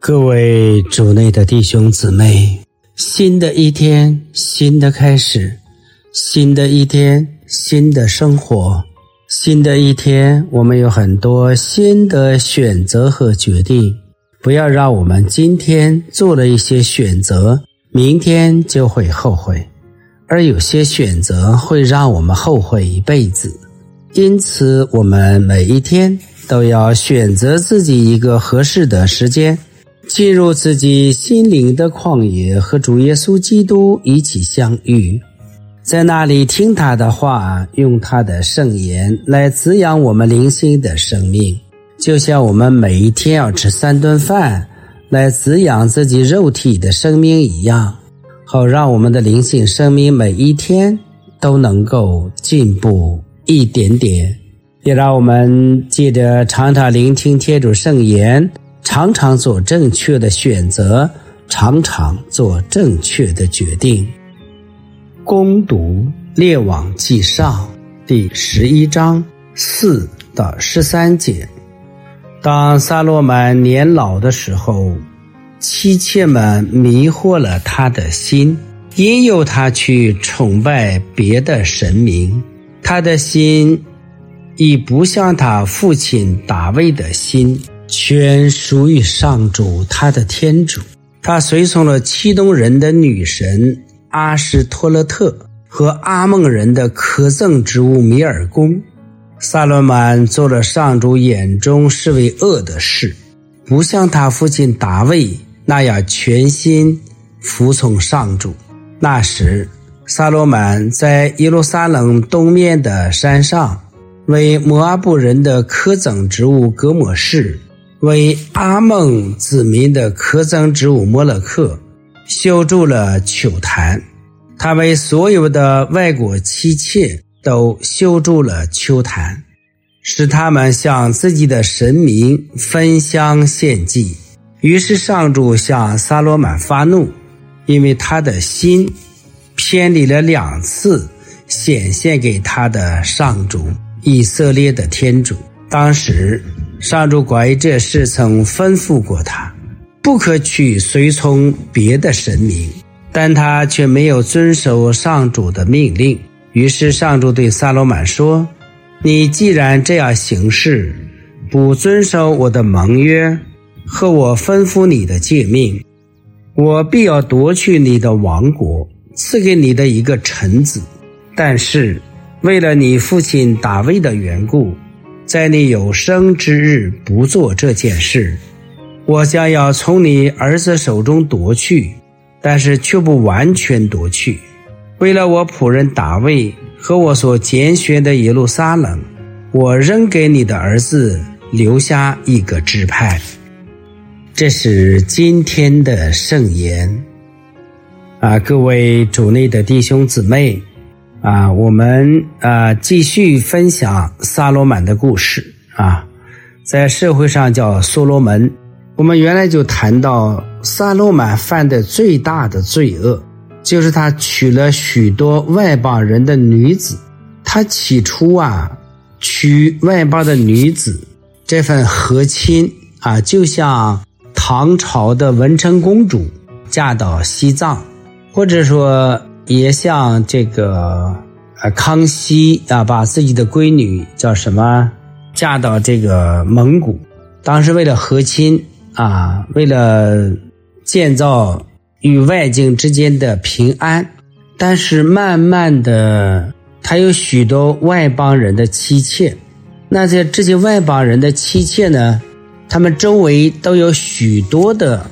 各位主内的弟兄姊妹，新的一天，新的开始，新的一天，新的生活，新的一天，我们有很多新的选择和决定。不要让我们今天做了一些选择，明天就会后悔，而有些选择会让我们后悔一辈子。因此，我们每一天都要选择自己一个合适的时间，进入自己心灵的旷野，和主耶稣基督一起相遇，在那里听他的话，用他的圣言来滋养我们灵性的生命，就像我们每一天要吃3顿饭来滋养自己肉体的生命一样，好让我们的灵性生命每一天都能够进步一点点。也让我们记得常常聆听天主圣言，常常做正确的选择，常常做正确的决定。攻读列王纪上第11章4到13节。当撒罗满年老的时候，妻妾们迷惑了他的心，引诱他去崇拜别的神明。他的心已不像他父亲大卫的心，全属于上主他的天主。他随从了契东人的女神阿什托勒特和阿孟人的可憎之物米尔公。撒罗满做了上主眼中视为恶的事，不像他父亲大卫那样全心服从上主。那时撒罗满在耶路撒冷东面的山上，为摩阿布人的可憎之物革摩士，为阿孟子民的可憎之物摩勒克修筑了丘坛。他为所有的外国妻妾都修筑了丘坛，使他们向自己的神明焚香献祭。于是上主向撒罗满发怒，因为他的心偏离了2次显现给他的上主以色列的天主。当时上主关于这事曾吩咐过他，不可去随从别的神明，但他却没有遵守上主的命令。于是上主对撒罗满说，你既然这样行事，不遵守我的盟约和我吩咐你的诫命，我必要夺去你的王国，赐给你的一个臣子。但是为了你父亲大卫的缘故，在你有生之日不做这件事，我将要从你儿子手中夺去，但是却不完全夺去。为了我仆人大卫和我所拣选的耶路撒冷，我仍给你的儿子留下一个支派。这是今天的圣言。各位主内的弟兄姊妹，我们继续分享撒罗满的故事在社会上叫所罗门。我们原来就谈到撒罗满犯的最大的罪恶，就是他娶了许多外邦人的女子。他起初娶外邦的女子，这份和亲就像唐朝的文成公主嫁到西藏，或者说也像这个康熙把自己的闺女叫什么嫁到这个蒙古。当时为了和亲为了建造与外境之间的平安，但是慢慢的他有许多外邦人的妻妾。那这些外邦人的妻妾呢，他们周围都有许多的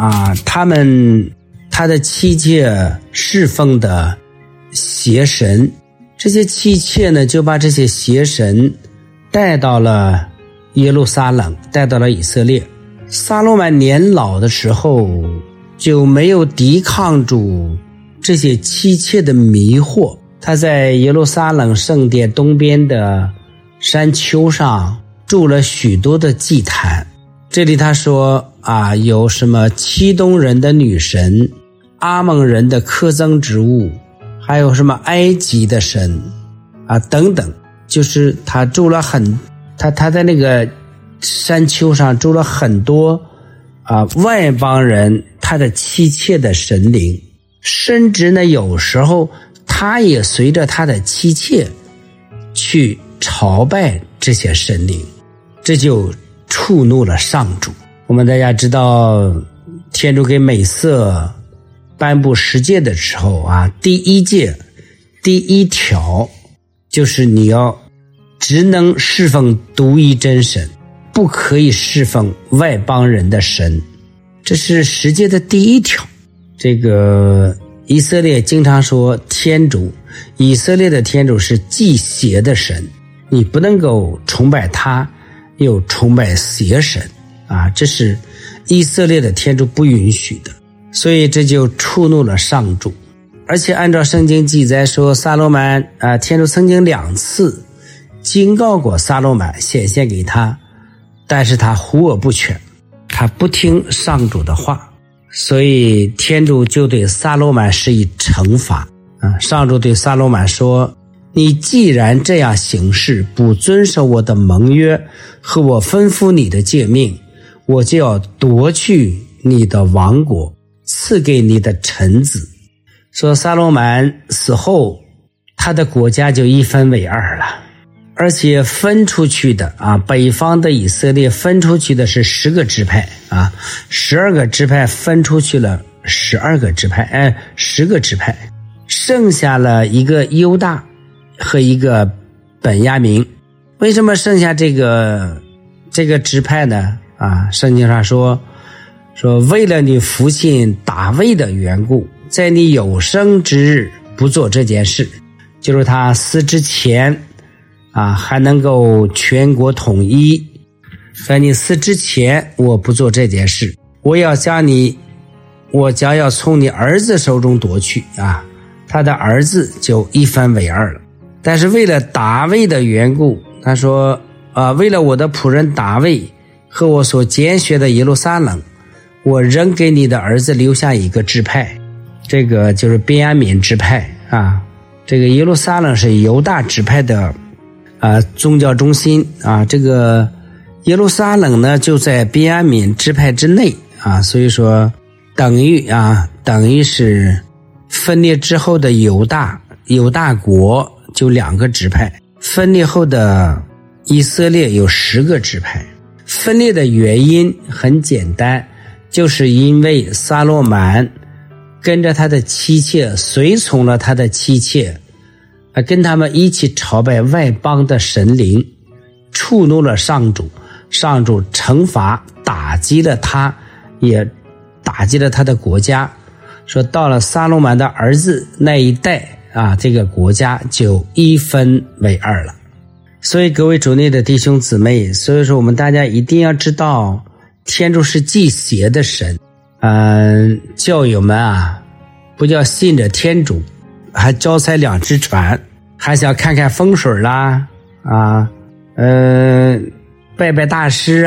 他的妻妾侍奉的邪神。这些妻妾呢，就把这些邪神带到了耶路撒冷，带到了以色列。撒罗满年老的时候，就没有抵抗住这些妻妾的迷惑。他在耶路撒冷圣殿东边的山丘上筑了许多的祭坛。这里他说有什么契东人的女神，阿孟人的可憎之物，还有什么埃及的神等等。就是他筑了他在那个山丘上筑了很多外邦人他的妻妾的神灵，甚至呢有时候他也随着他的妻妾去朝拜这些神灵，这就触怒了上主。我们大家知道，天主给美色颁布十诫的时候第一诫第一条就是你要只能侍奉独一真神，不可以侍奉外邦人的神，这是十诫的第一条。这个以色列经常说天主，以色列的天主是忌邪的神，你不能够崇拜他又崇拜邪神这是以色列的天主不允许的，所以这就触怒了上主。而且按照圣经记载说，撒罗曼天主曾经2次警告过撒罗曼显现给他，但是他胡耳不全，他不听上主的话，所以天主就对撒罗曼施以惩罚上主对撒罗曼说，你既然这样行事，不遵守我的盟约和我吩咐你的诫命，我就要夺去你的王国，赐给你的臣子。说撒罗曼死后，他的国家就一分为二了，而且分出去的北方的以色列分出去的是10个支派12个支派分出去了12个支派10个支派，剩下了一个犹大和一个本亚明。为什么剩下这个支派呢圣经上说为了你父亲大卫的缘故，在你有生之日不做这件事，就是他死之前还能够全国统一，在你死之前我不做这件事，我将要从你儿子手中夺去他的儿子就一分为二了。但是为了大卫的缘故，他说为了我的仆人大卫和我所拣选的耶路撒冷，我仍给你的儿子留下一个支派，这个就是便雅悯支派这个耶路撒冷是犹大支派的宗教中心这个耶路撒冷呢就在便雅悯支派之内所以说等于是分裂之后的犹大国就2个支派，分裂后的以色列有10个支派。分裂的原因很简单，就是因为撒罗曼跟着他的妻妾，随从了他的妻妾跟他们一起朝拜外邦的神灵，触怒了上主，上主惩罚打击了他，也打击了他的国家。说到了撒罗曼的儿子那一代这个国家就一分为二了。所以各位主内的弟兄姊妹，所以说我们大家一定要知道，天主是忌邪的神教友们不叫信着天主，还脚踩2只船，还想看看风水啦拜拜大师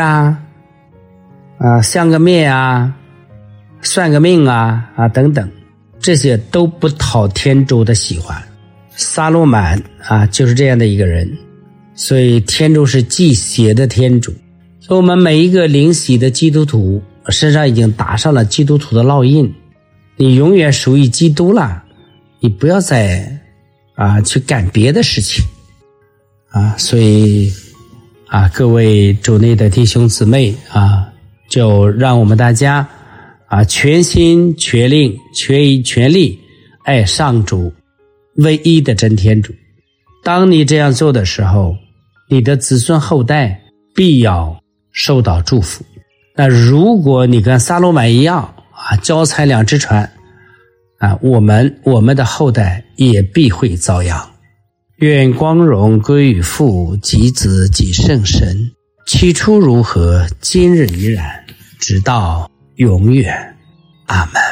相个面算个命等等，这些都不讨天主的喜欢。撒罗曼就是这样的一个人，所以天主是忌邪的天主。所以我们每一个灵洗的基督徒身上已经打上了基督徒的烙印，你永远属于基督了，你不要再去干别的事情所以各位主内的弟兄姊妹就让我们大家全心全灵全意全力爱上主唯一的真天主。当你这样做的时候，你的子孙后代必要受到祝福。那如果你跟撒罗曼一样脚踩2只船我们的后代也必会遭殃。愿光荣归于父及子及圣神，起初如何，今日依然，直到永远。阿们。